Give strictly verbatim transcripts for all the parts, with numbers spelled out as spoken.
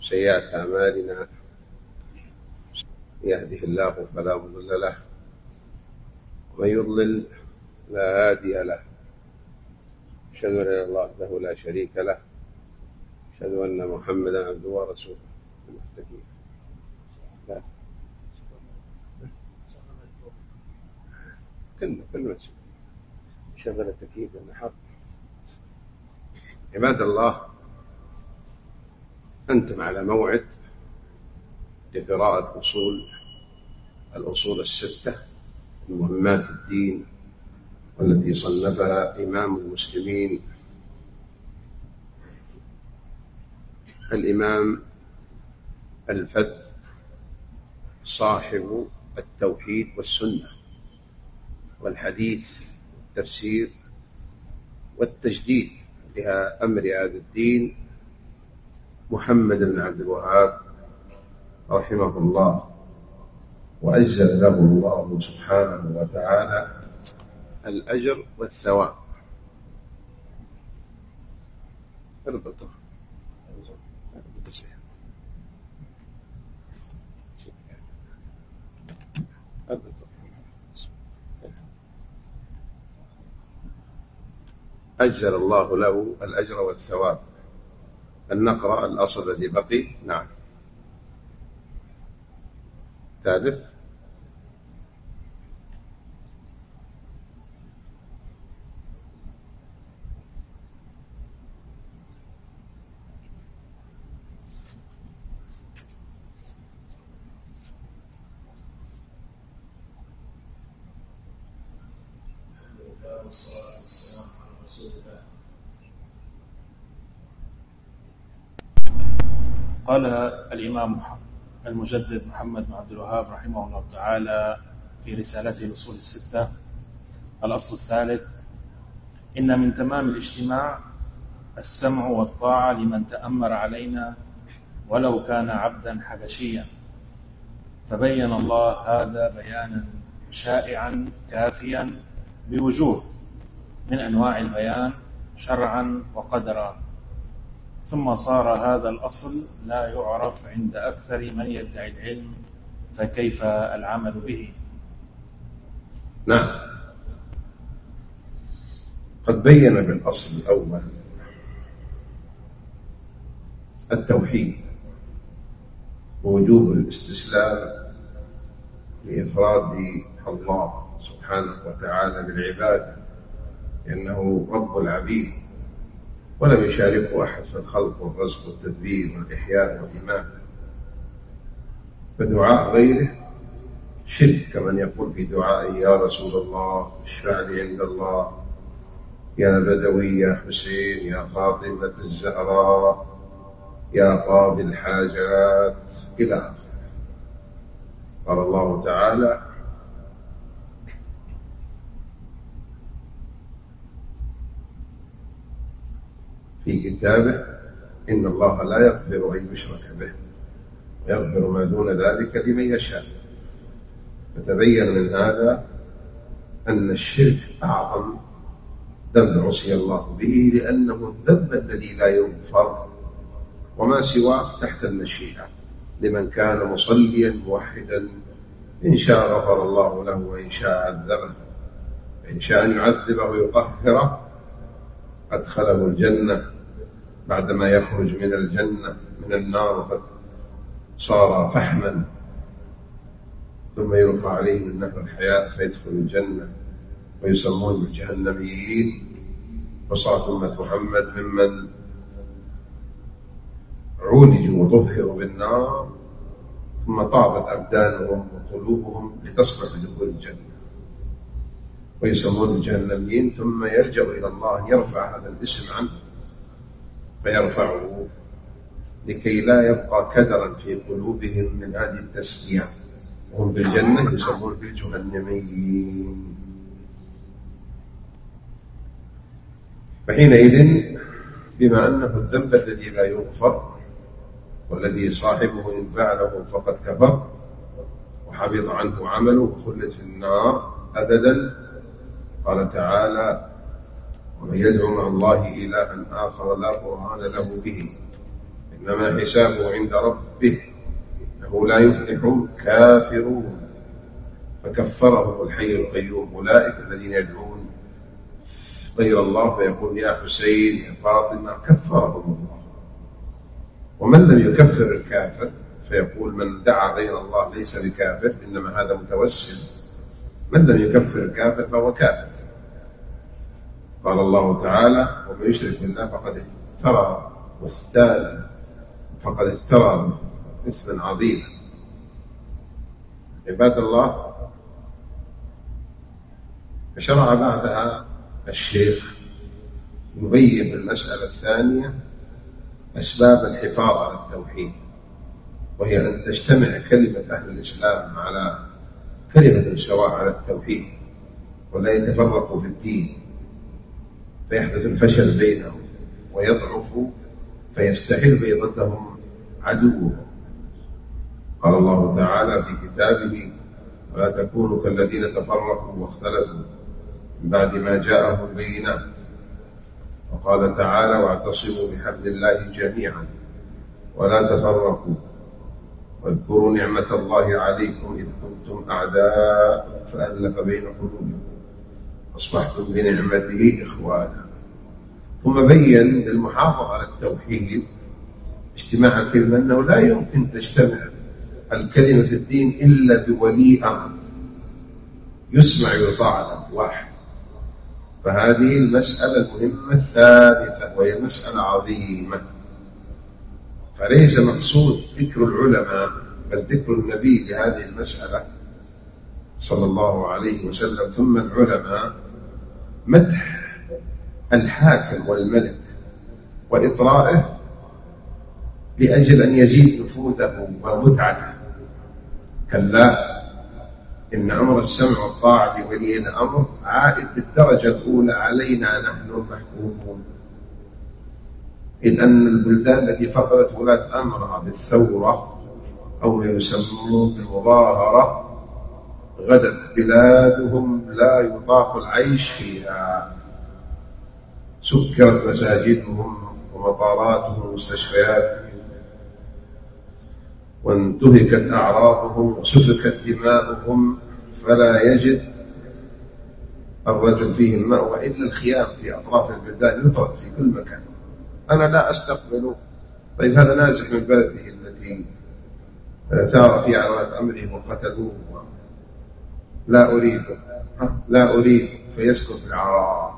سيئات أعمالنا، يهده الله فلا مضل له ومن يضلل لا هادي له. أشهد أن لا إله إلا الله وحده لا شريك له، أشهد أن محمدا عبده ورسوله. لا كلمة كلمة شغل التكييف النحر. عباد الله، أنتم على موعد لقراءة أصول الأصول الستة من مهمات الدين، والتي صنفها إمام المسلمين الإمام الفذ صاحب التوحيد والسنة والحديث والتفسير والتجديد لأمر هذا الدين، محمد بن عبد الوهاب رحمه الله، وأجزل له الله سبحانه وتعالى الأجر والثواب. اربطه أجزل الله له الأجر والثواب. أن نقرأ الأصل الذي بقي. نعم. ثالث. قال الإمام المجدد محمد بن عبد الوهاب رحمه الله تعالى في رسالته الأصول الستة: الأصل الثالث: إن من تمام الاجتماع السمع والطاعة لمن تأمر علينا ولو كان عبدا حبشيا. فبين الله هذا بيانا شائعا كافيا بوجوه من أنواع البيان شرعا وقدرا، ثم صار هذا الأصل لا يعرف عند أكثر من يدعي العلم، فكيف العمل به؟ نعم، قد بين بالأصل الأول التوحيد ووجوب الاستسلام لإفراد الله سبحانه وتعالى بالعبادة، لأنه رب العبيد ولم يشاركه أحد في الخلق والرزق والتدبير والإحياء والإماتة. فدعاء غيره شرك، كمن يقول في دعائه: يا رسول الله اشفع لي عند الله، يا بدوي يا حسين يا فاطمة الزهراء يا قاضي الحاجات، إلى آخره. قال الله تعالى: في كتابه: إن الله لا يغفر أن يشرك به ويغفر ما دون ذلك لمن يشاء. فتبين من هذا أن الشرك أعظم ذنب عصي الله به، لأنه الذنب الذي لا يغفر، وما سواه تحت المشيئة لمن كان مصليا موحدا. إن شاء غفر الله له وإن شاء عذبه، إن شاء أن يعذبه ويطهره أدخله الجنة بعدما يخرج من الجنة من النار وقد صار فحما، ثم يرفع عليه من نهر الحياة فيدخل الجنة، ويسمون الجهنميين. وصارت أمة محمد ممن عولجوا وطهروا بالنار، ثم طابت أبدانهم وقلوبهم لتصلح لدخول الجنة، ويسمون الجهنميين. ثم يرجع إلى الله يرفع هذا الاسم عنه، فيرفعه لكي لا يبقى كدرا في قلوبهم من هذه التسمية، وهم بالجنة يسمون بالجهنميين. فحينئذ بما أنه الذنب الذي لا يغفر، والذي صاحبه إن فعله فقد كفر وحبط عنه عمله وخلد في النار أبدا، قال تعالى: ومن يدعو مع الله إلها آخر لا برهان له به إنما حسابه عند ربه إنه لا يفلح الكافرون. فكفرهم الحي القيوم. أولئك الذين يدعون غير الله فيقول يا حسين يا فاطمة كفرهم الله. ومن لم يكفر الكافر فيقول من دعا غير الله ليس بكافر إنما هذا متوسل. من لم يكفر الكافر فهو كافر. قال الله تعالى ومن يشرك بالله فقد افترى واستال فقد افترى إثما عظيما. عباد الله، فشرع بعدها الشيخ يبين المسألة الثانية أسباب الحفاظ على التوحيد، وهي أن تجتمع كلمة أهل الإسلام على كلمة سواء على التوحيد ولا يتفرقوا في الدين فيحدث الفشل بينهم ويضعفوا فيستحل بيضتهم عدوهم. قال الله تعالى في كتابه ولا تكونوا كالذين تفرقوا واختلفوا من بعد ما جاءهم البينات. وقال تعالى واعتصموا بحبل الله جميعا ولا تفرقوا واذكروا نعمة الله عليكم إذ كنتم أعداء فألف بين قلوبكم أصبحتم بنعمته إخوانا. ثم بين للمحافظة على التوحيد اجتماع الكلمة أنه لا يمكن تجتمع الكلمة في الدين إلا بولي أمر يسمع ويطاع له واحد. فهذه المسألة المهمة الثالثة وهي مسألة عظيمة. فليس مقصود ذكر العلماء بل ذكر النبي لهذه المسألة صلى الله عليه وسلم ثم العلماء، مدح الحاكم والملك وإطراءه لأجل أن يزيد نفوذه ومتعته. كلا إن أمر السمع والطاعة لولي الأمر عائد بالدرجة الأولى علينا نحن المحكومون، إذ أن البلدان التي فقدت ولاة أمرها بالثورة أو ما يسمون بالمظاهرة غدت بلادهم لا يطاق العيش فيها. سكرت مساجدهم ومطاراتهم ومستشفياتهم وانتهكت أعراضهم وسفكت دماؤهم فلا يجد الرجل فيهم مأوى إلا الخيام في أطراف البلدان يطرد في كل مكان. أنا لا أستقبله. طيب هذا نازح من بلده التي ثار في على أمره وقتلوه لا أريده لا أريد فيسكت العراء.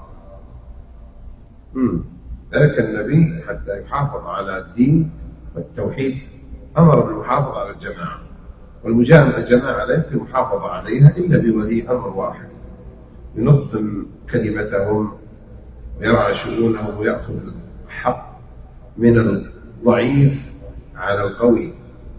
ذلك النبي حتى يحافظ على الدين والتوحيد أمر بالمحافظة على الجماعة، والمجامعة الجماعة لا يمكن المحافظة عليها إلا بولي أمر واحد ينظم كلمتهم ويرعى شؤونهم ويأخذ الحق من الضعيف على القوي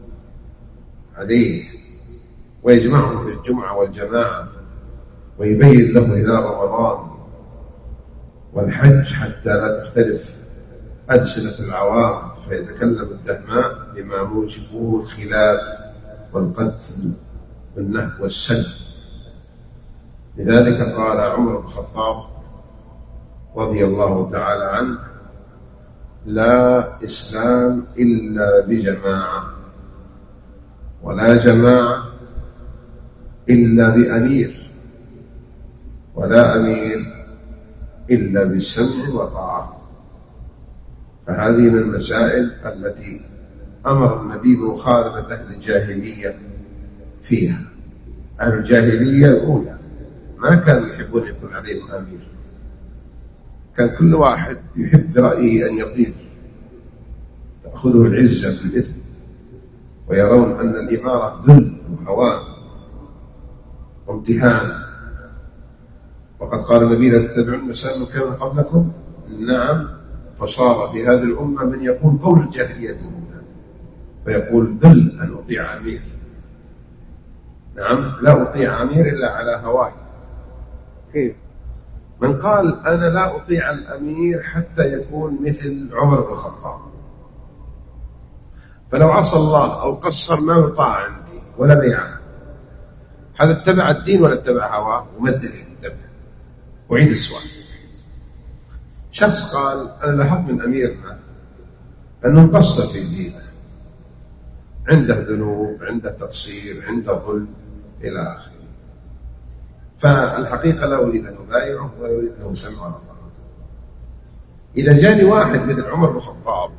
عليه ويجمعهم في الجمعة والجماعة ويبين لهم إلى رمضان والحج حتى لا تختلف ألسنة العوام فيتكلم الدهماء بما موجبه الخلاف والقتل والنهب والسلب. لذلك قال عمر بن الخطاب رضي الله تعالى عنه لا إسلام إلا بجماعة ولا جماعة إلا بأمير ولا أمير إلا بالسمع وطاعة. فهذه من المسائل التي أمر النبي بمخالفة أهل الجاهلية فيها. أهل الجاهلية الأولى ما كانوا يحبون يكون عليهم أمير، كان كل واحد يحب برأيه أن يطير تأخذه العزة بالإثم ويرون أن الإمارة ذل وهوان وامتهان. وقد قال النبي لا تتبعون سنن كان قبلكم. نعم، فصار في هذه الأمة من يقول قول الجاهلية الأولى فيقول ذل أن أطيع أمير. نعم، لا أطيع أمير إلا على هواي. كيف؟ من قال أنا لا أطيع الأمير حتى يكون مثل عمر بن الخطاب، فلو عصى الله أو قصر ما يطاع عندي ولا بيعه. هذا اتبع الدين ولا اتبع هواه؟ وما الدليل اتبع؟ أعيد السؤال. شخص قال أنا لاحظت من أميرنا أنه مقصر في دينه، عنده ذنوب، عنده تقصير، عنده ظلم إلى آخره. فالحقيقة لا أريد أن أبايعه ولا أريد أن أسمع على الله. إذا جاني واحد مثل عمر بن الخطاب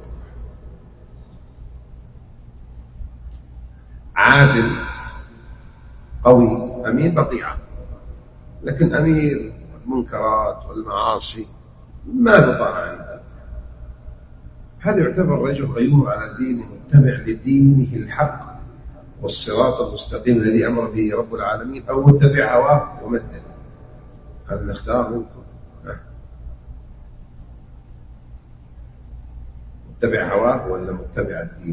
عادل قوي أمين بطيعة، لكن أمير المنكرات والمعاصي ما بطاعة عنده، هذا يعتبر رجل غيور على دينه متبع لدينه الحق والصراط المستقيم الذي أمر به رب العالمين، أو متبع هواه ومدنه. هل نختار منكم؟ متبع هواه ولا متبع الدين؟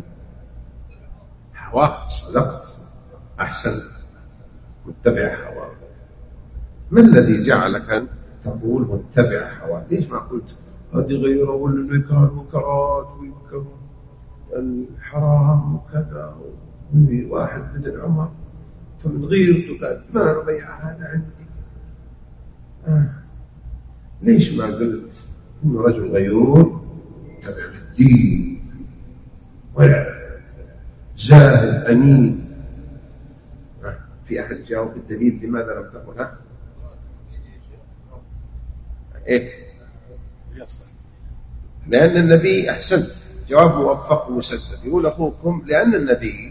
هواه، صدقت، أحسنت، متبع هواه. ما الذي جعلك أن تقول متبع هواه؟ ليش ما قلت هذه غيره ولا يكره المنكرات ويكره الحرام وكذا؟ واحد مثل عمر فمن غيرته قال ما ربيع هذا عندي. آه. ليش ما قلت إنه رجل غيور تبع الدين ولا زاهد أمين؟ آه. في أحد جاوب بالدليل لماذا لم تقلها؟ إيه؟ لأن النبي أحسنت، جواب موفق ومسدد. يقول أخوكم لأن النبي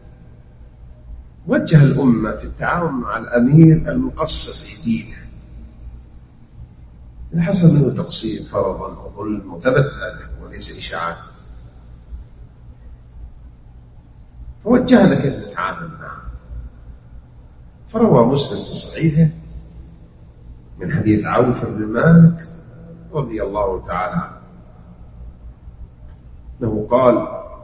وجه الأمة في التعاون مع الأمير المقصر في دينه، اللي حصل منه تقصير فرضا وظلم وثبت ذلك وليس إشاعات، فوجهنا كيف نتعامل معه. فروى مسلم في صحيحه من حديث عوف بن مالك رضي الله تعالى عنه أنه قال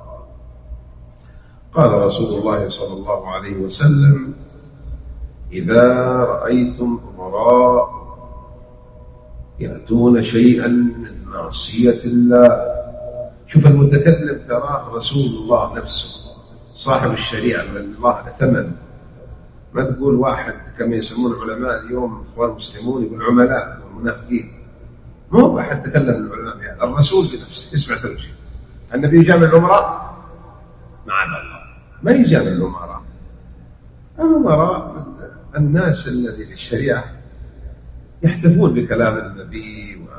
قال رسول الله صلى الله عليه وسلم: إذا رأيتم أمراء يأتون شيئا من معصية الله، شوف المتكلم تراه رسول الله نفسه صاحب الشريعة من الله اتمن، ما تقول واحد كما يسمون العلماء اليوم اخوان المسلمون يقول عملاء والمنافقين. ما هو أحد تكلم العلماء بهذا، الرسول بنفسه. اسمع توجيه النبي يجامل الأمراء معاذ الله، ما يجامل الأمراء. الأمراء الناس الذي في الشريعة يحتفون بكلام النبي و...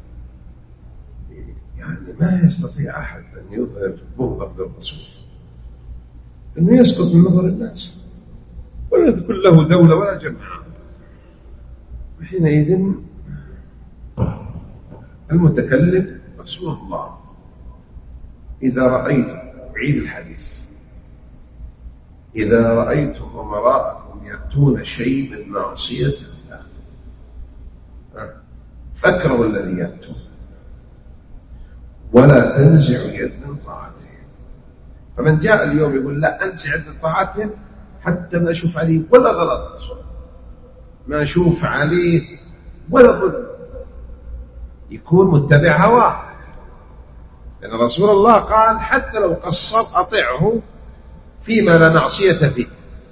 يعني ما يستطيع أحد أن يظهر بغضة للرسول، إنه يسقط من نظر الناس ولا تكون له دولة ولا جماعة. وحينئذ المتكلم رسول الله. إذا رأيتم، أعيد الحديث، إذا رأيتم أمراءكم يأتون شيء من معصية الله فاكرهوا الذي يأتون ولا تنزعوا يد من طاعته. فمن جاء اليوم يقول لا أنزع يد من طاعته حتى ما أشوف عليه ولا غلط، ما أشوف عليه ولا ظلم، يكون متبع هواه. لأن رسول الله قال حتى لو قصر أطعه فيما لا معصية فيه،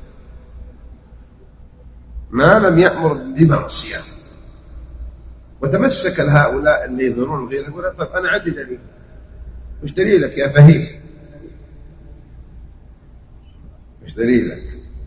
ما لم يأمر بمعصية. وتمسك هؤلاء اللي يظنون غير، يقول طيب أنا عندي دليل. مش دليلك يا فهيم؟ مش دليلك؟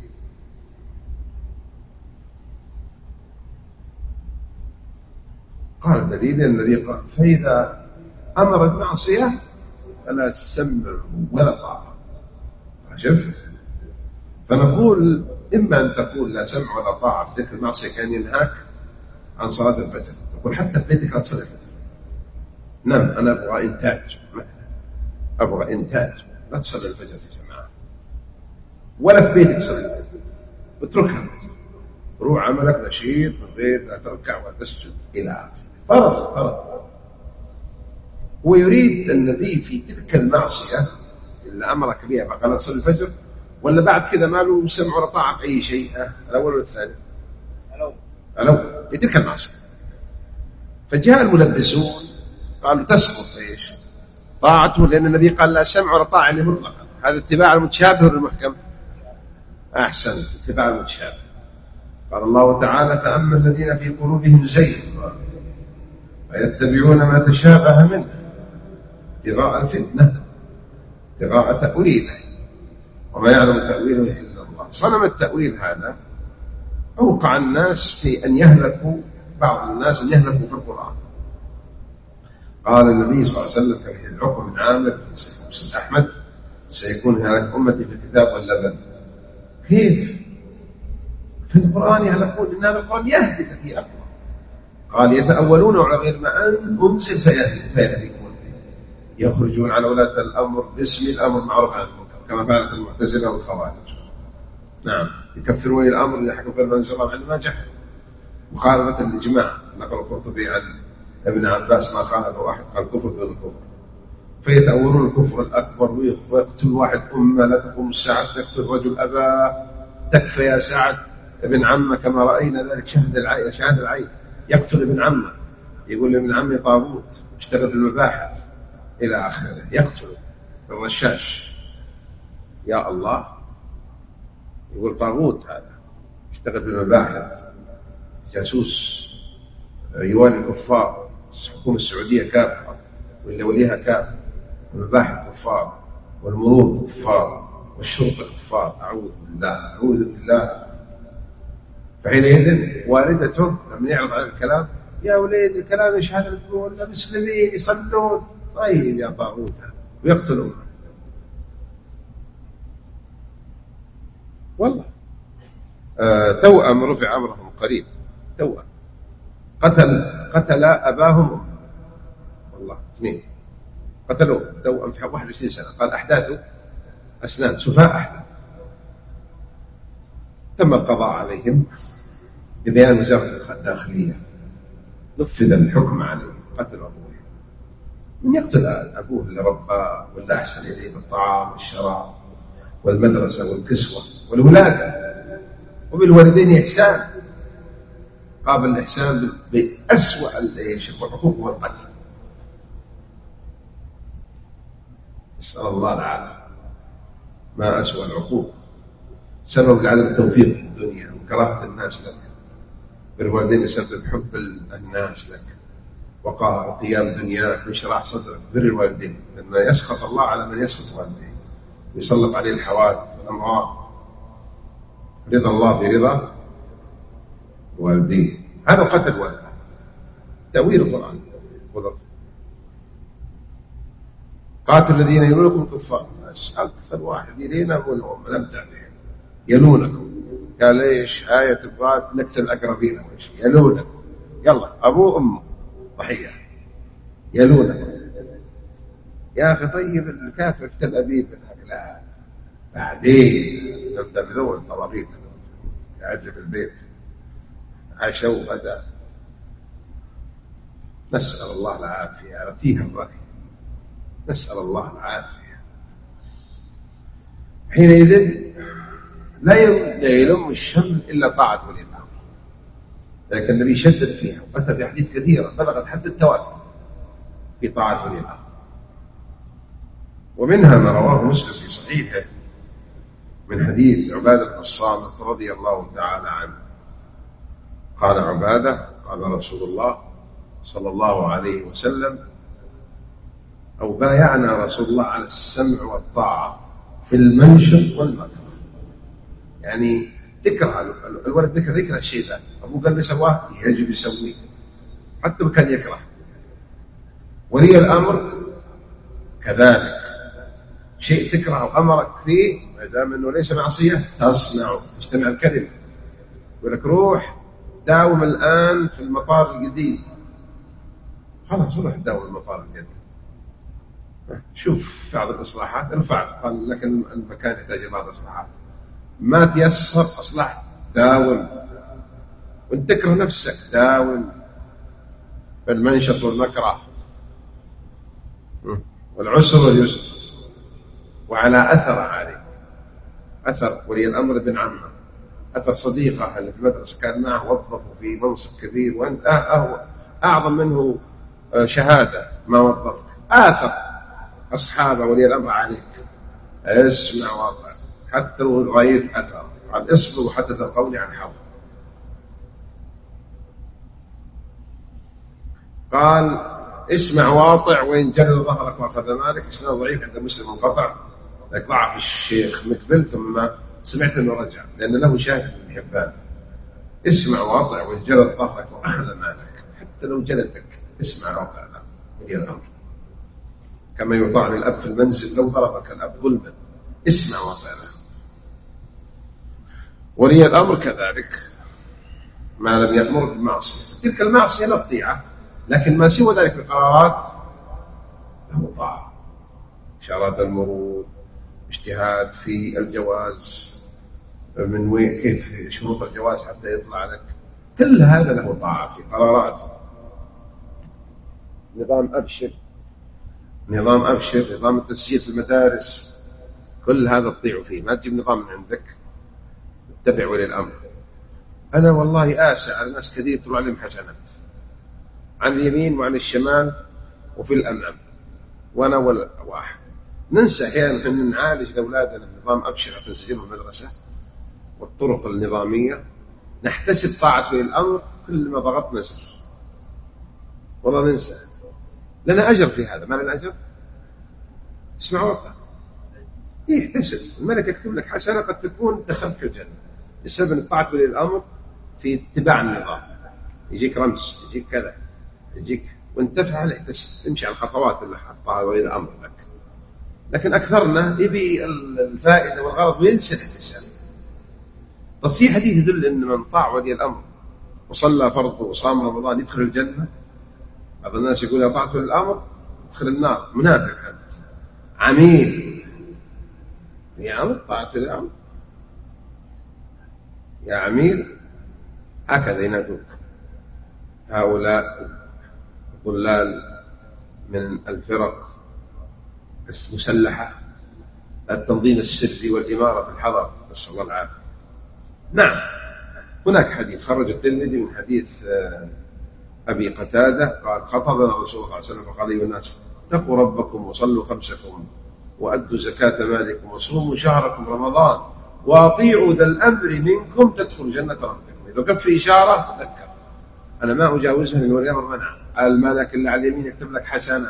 قال دليل الذي قال فإذا أمر المعصية فلا تسمع ولا طاعة. شفت؟ فنقول إما أن تقول لا سمع ولا طاعة في تلك المعصية كان ينهاك عن صلاة الفجر، تقول حتى في بيتك لا تصلي الفجر. نعم أنا أبغى إنتاج مثلا، أبغى إنتاج، لا تصلي الفجر يا جماعة، ولا في بيتك صلي الفجر، اتركها، روح عملك نشيط من غير لا تركع ولا تسجد إلى آخره. فرض فرض. ويريد النبي في تلك المعصية اللي أمرك بها فقال لا تصلي الفجر، ولا بعد كذا ما له سمع ولا طاعة بأي شيء؟ الأول ولا الثاني؟ الأول في تلك المعصية. فجاء الملبسون قالوا تسقط ايش طاعته، لأن النبي قال لا سمع ولا طاعة مطلقا. هذا اتباع المتشابه والمحكم. أحسن، اتباع المتشابه. قال الله تعالى فأما الذين في قلوبهم زيغ فيتبعون ما تشابه منه ابتغاء الفتنة، ابتغاء تأويله، وما يعلم تأويله إلا الله. صنم التأويل هذا أوقع الناس في أن يهلكوا، بعض الناس أن يهلكوا في القرآن. قال النبي صلى الله عليه وسلم في حديث عقبة بن عامر في مسند أحمد: سيكون هلاك أمتي في الكتاب واللبن. كيف؟ في القرآن يهلكون؟ إن هذا القرآن يهدي التي أقوى. قال: يتأولون على غير ما أنزل فيهلكون به، يخرجون على ولاة الأمر باسم الأمر معروف عن المنكر كما فعلت المعتزلة والخوارج. نعم، يكفرون الأمر إذا حكموا غير ما أنزل الله على ما جحد، مخالفة الإجماع. نقل القرطبي عن ابن عباس ما قاله واحد قال: كفر دون كفر. فيتأولون الكفر الأكبر ويقتل واحد أمة لا تقوم الساعة، تقتل رجل أباه تكفى يا سعد ابن عمه كما رأينا ذلك شهد العين شهد العين. يقتل ابن عمه، يقول ابن عمي طاغوت اشتغل في المباحث إلى آخره. يقتل الرشاش، يا الله، يقول طاغوت هذا اشتغل في المباحث، جاسوس، يوالي الكفار، الحكومة السعودية كافرة واللي وليها كافر، المباحث كفار والمرور كفار والشرطة كفار. أعوذ بالله أعوذ بالله. فحينئذ والدته لما يعرض على الكلام: يا وليد الكلام ايش هذا تقول؟ المسلمين يصلون. طيب يا طاغوت، ويقتلون. والله آه توأم رفع أمرهم قريب، توأم قتل قتل أباهم، والله اثنين قتلوه توأم في واحد وعشرين سنة. قال: أحداث أسنان سفاء أحداث. تم القضاء عليهم ببيان وزارة الداخلية، نفذ الحكم عليه، قتل أبوه. من يقتل أبوه اللي رباه ولا أحسن إليه بالطعام والشراب والمدرسة والكسوة والولادة، وبالوالدين إحسان، قابل الإحسان بأسوأ الحقوق والقتل. نسأل الله العافية. ما أسوأ العقوق، سبب لعدم التوفيق في الدنيا وكراهة الناس لك. بالوالدين يسبب حب الناس لك وقار قيام دنياك وانشراح صدرك. بر الوالدين، لأنه يسخط الله على من يسخط والديه ويسلط عليه الحوادث والأمراض. رضا الله برضا والديه، هذا قتل والده. تأويل القرآن: قاتل الذين يلونكم كفار. أكثر واحد يلينا منهم نبدأ بهم. يلونكم، قال ايش آية تبغى نكتب الأقربين وإيش يلونكم؟ يلا أبوه أمه ضحية. يلونكم يا أخي. طيب الكافر في تل أبيب، لا بعدين نبدأ بذول طوابيت قاعد في البيت عشاء وغدا. نسأل الله العافية. رتيها الرأي، نسأل الله العافية. حينئذ لا يلم الشمل إلا طاعة ولي الأمر، لكن النبي شدد فيها وأتى بأحاديث كثيرة بلغت حد التواتر في طاعة ولي الأمر. ومنها ما رواه مسلم في صحيحه من حديث عبادة بن الصامت رضي الله تعالى عنه. قال عبادة: قال رسول الله صلى الله عليه وسلم: أو بايعنا رسول الله على السمع والطاعة في المنشط والمكره. يعني تكره الولد، ذكر ذكر الشيء ذا، أبوه قال لي سواه يجب يسويه حتى وكان يكره. ولي الأمر كذلك، شيء تكره أمرك فيه ما دام أنه ليس معصية تصنعه. اجتمع الكلمة، يقول لك روح داوم الآن في المطار الجديد، خلاص روح داوم المطار الجديد، شوف بعض الإصلاحات انفعل. قال لكن المكان يحتاج بعض الإصلاحات، ما تيسر أصلح داوم. وانت تكره نفسك داوم بالمنشط والمكره والعسر واليسر، وعلى أثر عليك، أثر ولي الأمر بن عمه، أثر صديقه اللي في المدرسة كان معه وظفه في منصب كبير وأنت أعظم منه شهادة ما وظفك، آثر أصحاب ولي الأمر عليك. اسمع واطع حتى لو غاية أثر. قال: اصبروا حتى تلقوني عن حول. قال: اسمع واطع وإن جلد ظهرك وأخذ مالك. إسناد ضعيف عند مسلم منقطع، لكن ضعف الشيخ مقبل، ثم سمعت أنه رجع لأن له شاهد من حبان. اسمع واطع وإن جلد ظهرك وأخذ مالك، حتى لو جلدك اسمع واطع له ولي الأمر، كما يطاع للأب في المنزل لو ضربك الأب ظلما، اسمع واطع له. ولي الأمر كذلك ما لم يأمر بالمعصية، تلك المعصية لا تطيعه، لكن ما سوى ذلك في القرارات له طاعة. إشارات المرور، اجتهاد في الجواز، من وين كيف شروط الجواز حتى يطلع لك، كل هذا له طاعة في قراراته. نظام أبشر، نظام أبشر، نظام التسجيل في المدارس، كل هذا تطيع فيه، ما تجيب نظام من عندك اتبع ولي الأمر. أنا والله آسى على ناس كثير طلع عليهم حسنات عن اليمين وعن الشمال وفي الأمام، وأنا ولا واحد. ننسى أحيانا أن نعالج لأولادنا بنظام أبشر حتى نسجلهم المدرسة والطرق النظامية، نحتسب طاعة ولي الأمر كل ما ضغطنا زر، والله ننسى. لنا أجر في هذا، ما لنا أجر؟ اسمعوا وقع إيه، احتسب، الملك يكتب لك حسنة قد تكون دخلت في الجنة بسبب أن طاعة ولي الأمر في اتباع النظام. يجيك رمز، يجيك كذا، يجيك وانت تفعل احتسب، تمشي على الخطوات اللي حطها ولي الأمر لك. لكن أكثرنا يبي الفائدة والغرض وينسى الاحتساب. طب في حديث يدل أن من طاع ولي الأمر وصلى فرضه وصام رمضان يدخل الجنة. بعض الناس يقول يا طاعة ولي الأمر يدخل النار، منافق أنت، عميل. يا أمر طاعة ولي الأمر يا عميل، هكذا ينادوك هؤلاء ضلال من الفرق المسلحة، التنظيم السري والإمارة في الحضر، نسأل الله العافية. نعم، هناك حديث خرج الترمذي من حديث أبي قتادة قال خطبنا رسول الله صلى الله عليه وسلم فقال أيها الناس اتقوا ربكم وصلوا خمسكم وأدوا زكاة مالكم وصوموا شهركم رمضان وأطيعوا ذا الأمر منكم تدخلوا جنة ربكم. إذا كان في إشارة تذكر، أنا ما أجاوزها لأن ولي الأمر منع. الملك اللي على اليمين يكتب لك حسنة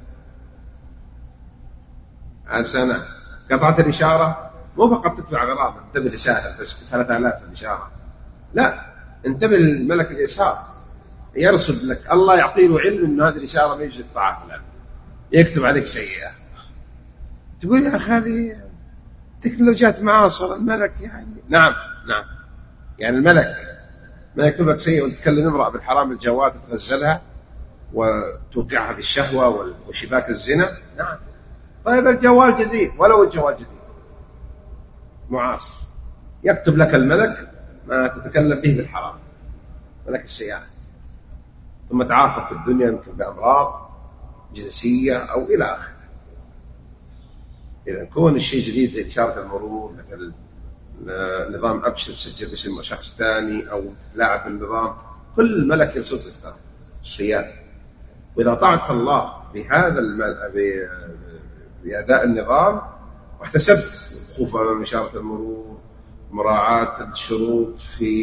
حسنة، قطعت الإشارة مو فقط تدفع غرامة، انتبه رسالة بس ثلاثة آلاف الإشارة، لا، انتبه الملك اليسار يرصد لك، الله يعطيه له علم أن هذه الإشارة ما يجوز الطاعة فلان، يكتب عليك سيئة. تقول يا أخي هذه تكنولوجيات معاصرة، الملك يعني نعم نعم يعني الملك ما يكتب لك سيئة وتتكلم امرأة بالحرام الجوال تتغزلها وتوقعها بالشهوة وشباك الزنا. نعم، طيب الجوال جديد، ولو الجوال جديد معاصر يكتب لك الملك ما تتكلم به بالحرام، ملك السيئات، ثم تعاقب في الدنيا يمكن بأمراض جنسية أو إلى آخره. إذا كون الشيء جديد زي إشارة المرور، مثل نظام أبشر تسجل باسم شخص ثاني أو تتلاعب بالنظام، كل ملك يرصد لك السيئات. وإذا طاعت الله بهذا بأداء النظام واحتسبت الوقوف أمام إشارة المرور، مراعاة الشروط في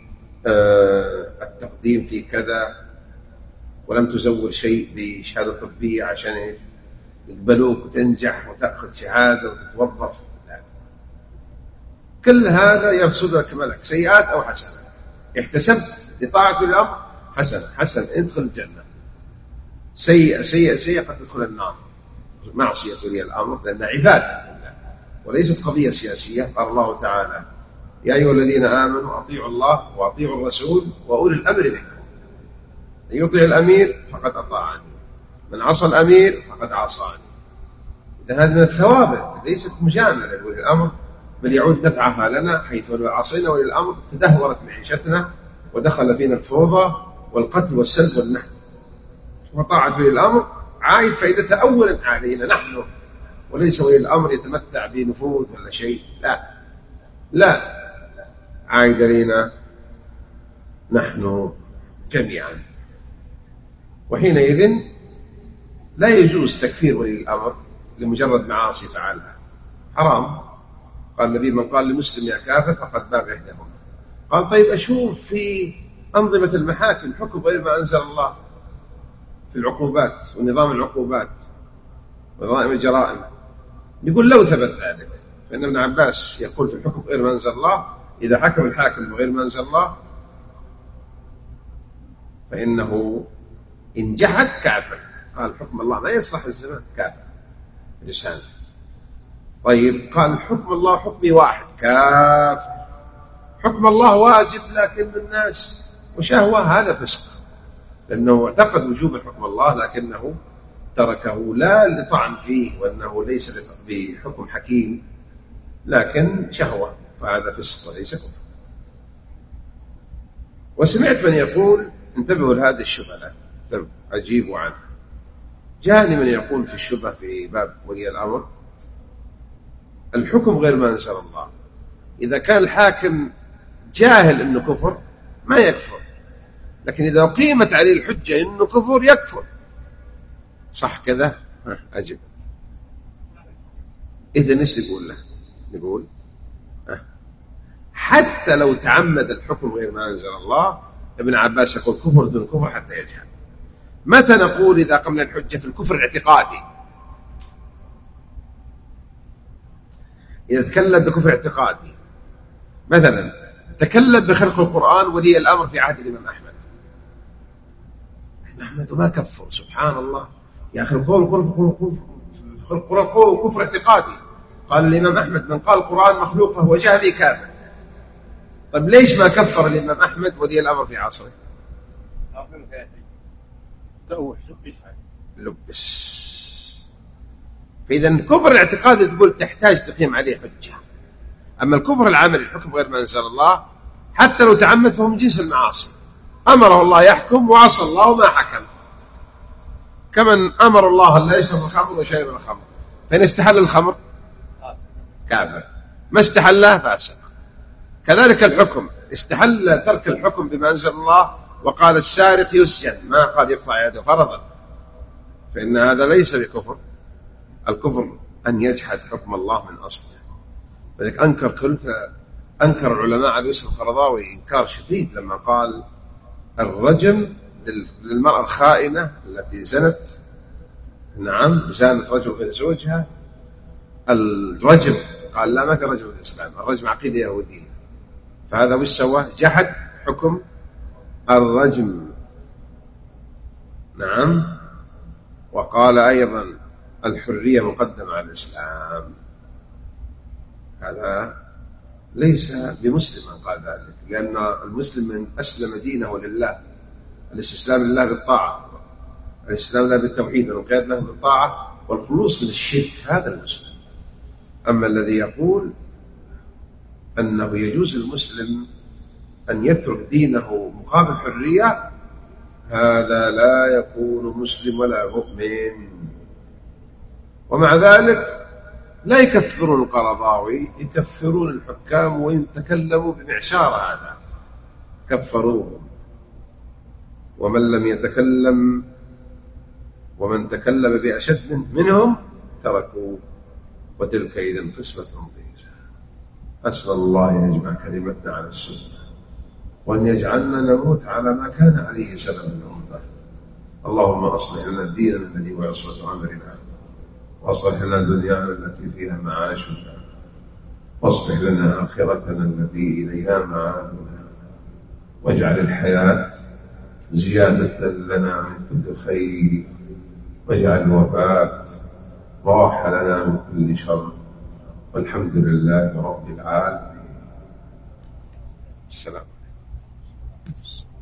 التقديم في كذا، ولم تزور شيء بشهادة طبية عشان يقبلوك وتنجح وتأخذ شهادة وتتوظف، كل هذا يرصدك ملك سيئات أو حسنات. احتسبت لطاعة الأمر حسن حسن ادخل الجنة، سيئة سيئة سيئة قد تدخل النار. معصية ولي الأمر لأنها عبادة وليست قضية سياسية. قال الله تعالى يا أيها الذين آمنوا أطيعوا الله وأطيعوا الرسول وأولي الأمر منكم، من يطيع الأمير فقد أطاعني، من عصى الأمير فقد عصاني. إذا هذه من الثوابت ليست مجاملة لولي الأمر، بل يعود نفعها لنا، حيث لو عصينا ولي الأمر تدهورت معيشتنا ودخل فينا الفوضى والقتل والسلب والنهب. وطاعة ولي الأمر عايد فائدتها أولا علينا نحن، وليس ولي الأمر يتمتع بنفوذ ولا شيء، لا لا، عايد علينا نحن جميعا. وحينئذ لا يجوز تكفير ولي الأمر لمجرد معاصي فعلها، حرام. قال النبي من قال لمسلم يا كافر فقد باغ إحداهما. قال طيب أشوف في أنظمة المحاكم حكم غير ما أنزل الله، في العقوبات ونظام العقوبات ونظام الجرائم، يقول لو ثبت ذلك، فإن ابن عباس يقول في الحكم غير ما أنزل الله، إذا حكم الحاكم بغير ما أنزل الله فإنه إن جحد كافر. قال حكم الله ما يصلح الزمان، كافر لسان. طيب قال حكم الله حكمي واحد، كافر. حكم الله واجب لكن الناس وشهوة، هذا فسق، لأنه اعتقد وجوب حكم الله لكنه تركه لا لطعن فيه وأنه ليس بحكم حكيم لكن شهوة، فهذا فسق وليس كفر. وسمعت من يقول، انتبهوا لهذه الشبهة أجيبوا عنها، جاءني من يقول في الشبهة في باب ولي الأمر الحكم غير ما أنزل الله، إذا كان الحاكم جاهل أنه كفر ما يكفر، لكن إذا قيمت عليه الحجة أنه كفر يكفر، صح كذا؟ أجب. إذن إيش نقول له؟ نقول حتى لو تعمد الحكم غير ما أنزل الله، ابن عباس يقول كفر دون كفر حتى يجهل. متى نقول إذا قمنا الحجة في الكفر الاعتقادي؟ إذا تكلم بكفر اعتقادي، مثلا تكلم بخلق القرآن ولي الأمر في عهد الإمام أحمد، أحمد ما كفر، سبحان الله يا أخي، القرآن كفر اعتقادي. قال الإمام أحمد من قال القرآن مخلوق فهو جهمي كافر. طيب ليش ما كفر الإمام أحمد ولي الأمر في عصره؟ لبس. فإذا الكفر الاعتقادي تقول تحتاج تقيم عليه حجة، أما الكفر العملي الحكم غير ما أنزل الله حتى لو تعمد فهو من جنس المعاصي، أمره الله يحكم وعصى الله وما حكم، كمن أمر الله أن لا يشرب الخمر وشرب الخمر، فإن استحل الخمر كافر، ما استحلها فاسق. كذلك الحكم، استحل ترك الحكم بما أنزل الله وقال السارق يسجن، ما قال يقطع يده فرضا، فإن هذا ليس بكفر. الكفر أن يجحد حكم الله من أصله. فلذلك أنكر كل أنكر العلماء على يوسف القرضاوي إنكار شديد لما قال الرجم للمرأة الخائنة التي زنت، نعم زانت رجل غير زوجها، الرجم، قال لا ما في رجم في الإسلام، الرجم عقيدة يهودية، فهذا وش سوى؟ جحد حكم الرجم. نعم. وقال أيضا الحرية مقدمة على الإسلام، هذا ليس بمسلم من قال ذلك، لأن المسلم من أسلم دينه لله، الاستسلام لله بالطاعة، الاستسلام له بالتوحيد والانقياد له بالطاعة والخلوص من الشرك، هذا المسلم. أما الذي يقول أنه يجوز المسلم أن يترك دينه مقابل حرية، هذا لا يكون مسلم ولا مؤمن. ومع ذلك لا يكفرون القرضاوي، يكفرون الحكام وإن تكلموا بمعشار هذا كفروهم. ومن لم يتكلم ومن تكلم بأشد منهم تركوا، وتلك إذن قسمة ضيزى. أسأل الله أن يجمع كلمتنا على السنة، وأن يجعلنا نموت على ما كان عليه سلف الأمة. اللهم أصلح لنا ديننا الذي هو عصمة أمرنا، وأصلح لنا دنيانا التي فيها معاشنا، واصلح لنا آخرتنا التي إليها معادنا، واجعل الحياة زيادة لنا من كل خير، واجعل الوفاة راحة لنا من كل شر، والحمد لله رب العالمين. السلام.